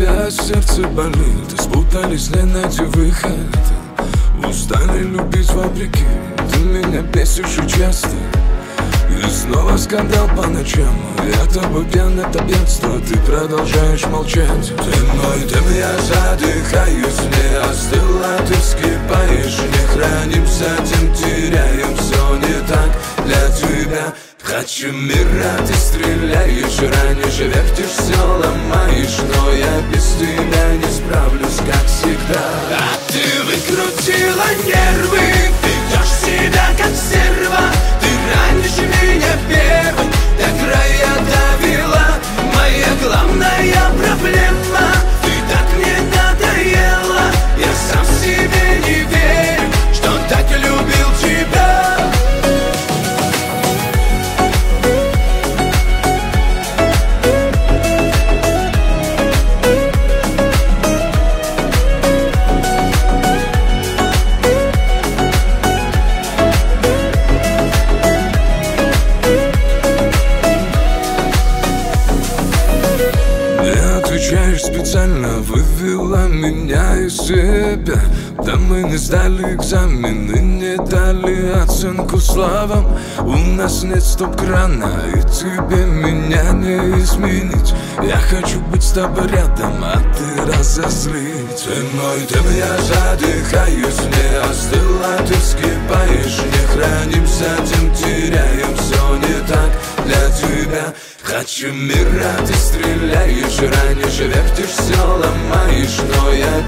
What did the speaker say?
тебя сердце болит, и спутались, не найти выход. Устали любить вопреки, ты меня бесишь и часто. И снова скандал по ночам, я тобой пьян, это бедство. Ты продолжаешь молчать. Ты мой дым, я задыхаюсь, не остыла, ты вскипаешь. Не хранимся, тем теряем, все не так для тебя. Хочу мира, ты стреляешь, ранишь, вертишь, все ломаешь. Но я без тебя не справлюсь, как всегда. А ты выкрутила нервы, ведешь себя как стерва. Ты ранишь меня первым, до края довела. Моя главная проблема, ты так мне надоела. Я сам себе не верю, что так любил тебя. Специально вывела меня из себя. Да мы не сдали экзамены, не дали оценку словам. У нас нет стоп-крана, и тебе меня не изменить. Я хочу быть с тобой рядом, а ты разозлить. Ты мой дым, я задыхаюсь, не остыла, ты вскипаешь. Не хранимся, тем теряем, все не так для тебя. Хочу мира, ты стреляешь, ранишь, вертишь, все ломаешь. Но я